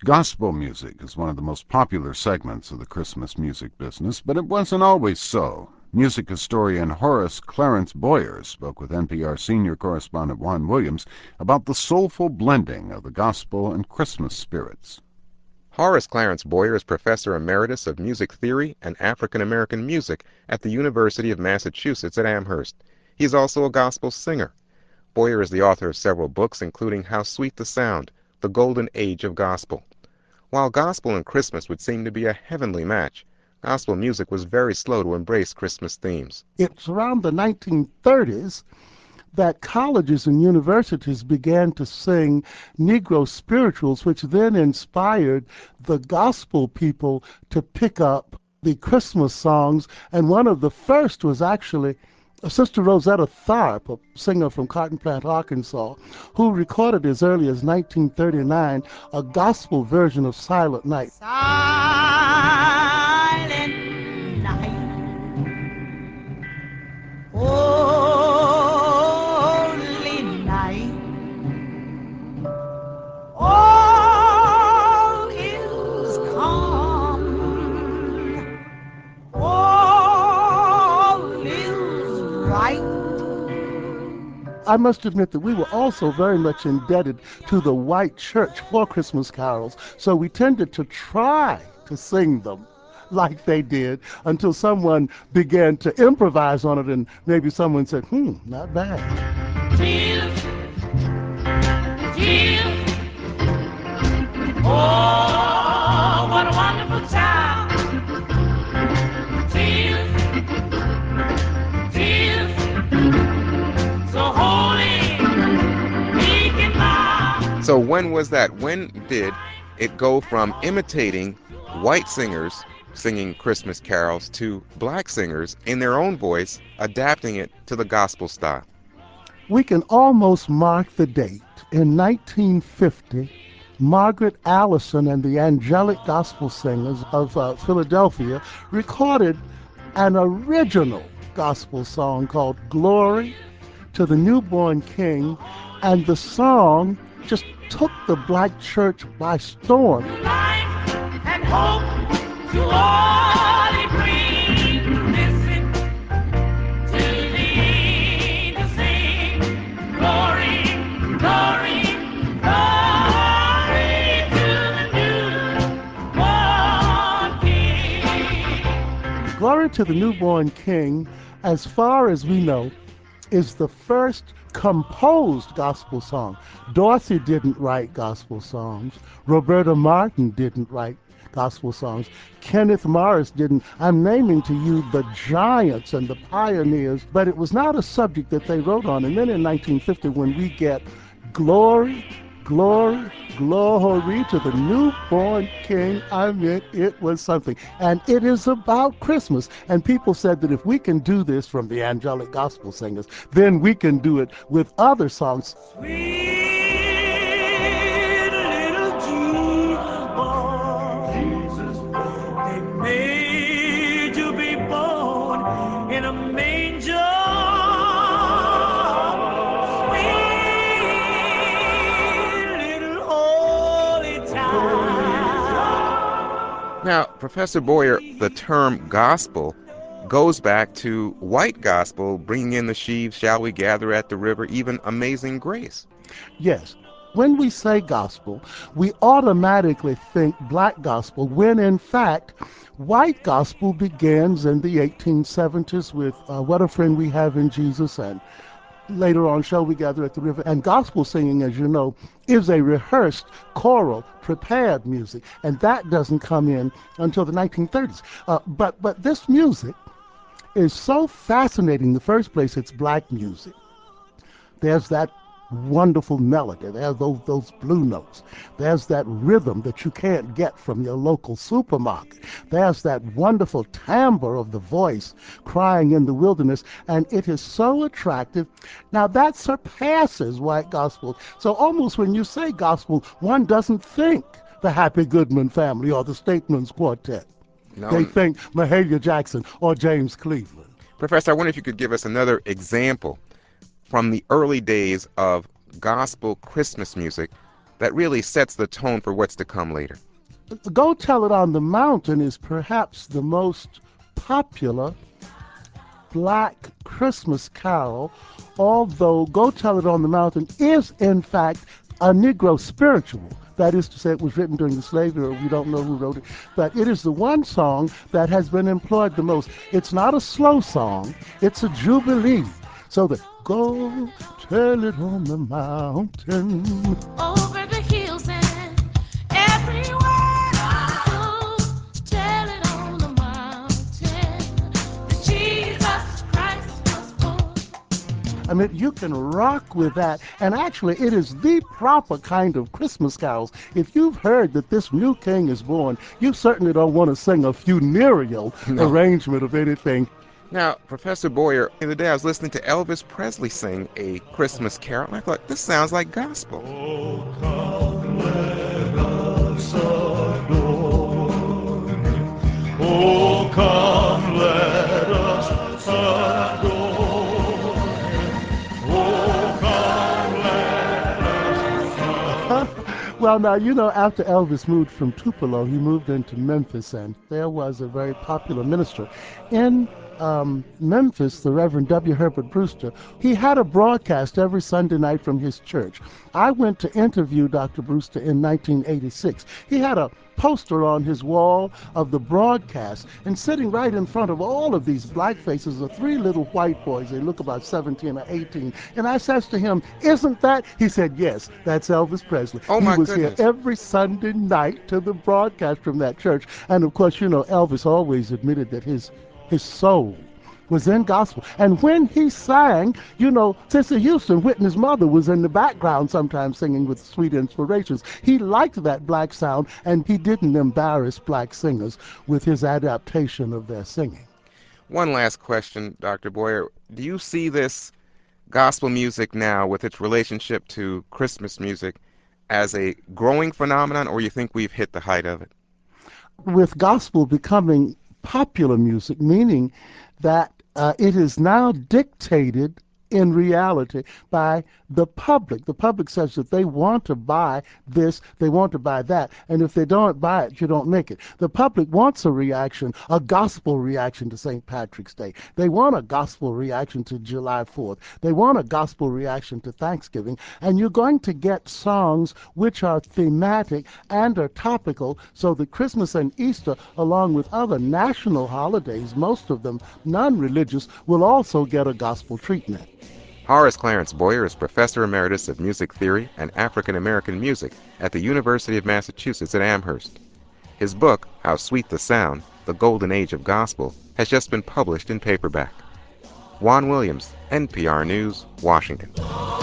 Gospel music is one of the most popular segments of the Christmas music business, but it wasn't always so. Music historian Horace Clarence Boyer spoke with NPR senior correspondent Juan Williams about the soulful blending of the gospel and Christmas spirits. Horace Clarence Boyer is Professor Emeritus of Music Theory and African American Music at the University of Massachusetts at Amherst. He is also a gospel singer. Boyer is the author of several books, including How Sweet the Sound, The Golden Age of Gospel. While gospel and Christmas would seem to be a heavenly match, gospel music was very slow to embrace Christmas themes. It's around the 1930s that colleges and universities began to sing Negro spirituals, which then inspired the gospel people to pick up the Christmas songs. And one of the first was actually Sister Rosetta Tharpe, a singer from Cotton Plant, Arkansas, who recorded as early as 1939 a gospel version of Silent Night. Silent night, holy night, all is calm, all is right. I must admit that we were also very much indebted to the white church for Christmas carols, so we tended to try to sing them like they did until someone began to improvise on it, and maybe someone said, not bad. Jesus, Jesus, oh, what a wonderful child. Jesus, Jesus, so holy, meek and mild. So when was that? When did it go from imitating white singers singing Christmas carols to black singers in their own voice adapting it to the gospel style? We can almost mark the date. In 1950, Margaret Allison and the Angelic Gospel Singers of Philadelphia recorded an original gospel song called Glory to the Newborn King, and the song just took the black church by storm. Life and hope to all it brings. Listen to the angels sing. Glory, glory, glory to the newborn King. Glory to the Newborn King, as far as we know, is the first composed gospel song. Dorothy didn't write gospel songs. Roberta Martin didn't write gospel songs. Kenneth Morris didn't. I'm naming to you the giants and the pioneers, but it was not a subject that they wrote on. And then in 1950, when we get Glory, glory, glory to the newborn King, I mean, it was something. And it is about Christmas. And people said that if we can do this from the Angelic Gospel Singers, then we can do it with other songs. Sweet little Jesus, they made you be born in a manger. Now, Professor Boyer, the term gospel goes back to white gospel, bringing in the sheaves, shall we gather at the river, even Amazing Grace. Yes. When we say gospel, we automatically think black gospel, when in fact, white gospel begins in the 1870s with What a Friend We Have in Jesus, and later on, Shall We Gather at the River. And gospel singing, as you know, is a rehearsed, choral, prepared music, and that doesn't come in until the 1930s. But this music is so fascinating. In the first place, it's black music. There's that wonderful melody. There's those blue notes. There's that rhythm that you can't get from your local supermarket. There's that wonderful timbre of the voice crying in the wilderness, and it is so attractive. Now that surpasses white gospel. So almost when you say gospel, one doesn't think the Happy Goodman Family or the Statesman's Quartet. No. They think Mahalia Jackson or James Cleveland. Professor, I wonder if you could give us another example from the early days of gospel Christmas music that really sets the tone for what's to come later? Go Tell It on the Mountain is perhaps the most popular black Christmas carol, although Go Tell It on the Mountain is, in fact, a Negro spiritual. That is to say, it was written during the slavery, or we don't know who wrote it. But it is the one song that has been employed the most. It's not a slow song. It's a jubilee. So the Go Tell It on the Mountain. Over the hills and everywhere. Go tell it on the mountain that Jesus Christ was born. I mean, you can rock with that. And actually, it is the proper kind of Christmas carols. If you've heard that this new king is born, you certainly don't want to sing a funereal arrangement of anything. Now, Professor Boyer, the other day I was listening to Elvis Presley sing a Christmas carol, and I thought, this sounds like gospel. Oh, come, let us adore him. Oh, come, let us adore him. Oh, come, let us. Well, now, you know, after Elvis moved from Tupelo, he moved into Memphis, and there was a very popular minister in Memphis, the Reverend W. Herbert Brewster. He had a broadcast every Sunday night from his church. I went to interview Dr. Brewster in 1986. He had a poster on his wall of the broadcast, and sitting right in front of all of these black faces are three little white boys. They look about 17 or 18. And I says to him, "Isn't that?" He said, "Yes, that's Elvis Presley." Oh, he my was goodness. here every Sunday night to the broadcast from that church. And of course, you know, Elvis always admitted that his soul was in gospel. And when he sang, you know, Sister Houston, Whitney's mother, was in the background sometimes singing with sweet inspirations. He liked that black sound, and he didn't embarrass black singers with his adaptation of their singing. One last question, Dr. Boyer. Do you see this gospel music now, with its relationship to Christmas music, as a growing phenomenon, or you think we've hit the height of it? With gospel becoming popular music, meaning that it is now dictated in reality by the public. The public says that they want to buy this, they want to buy that, and if they don't buy it, you don't make it. The public wants a reaction, a gospel reaction to St. Patrick's Day. They want a gospel reaction to July 4th. They want a gospel reaction to Thanksgiving, and you're going to get songs which are thematic and are topical, so that Christmas and Easter, along with other national holidays, most of them non-religious, will also get a gospel treatment. Horace Clarence Boyer is Professor Emeritus of Music Theory and African American Music at the University of Massachusetts at Amherst. His book, How Sweet the Sound, The Golden Age of Gospel, has just been published in paperback. Juan Williams, NPR News, Washington.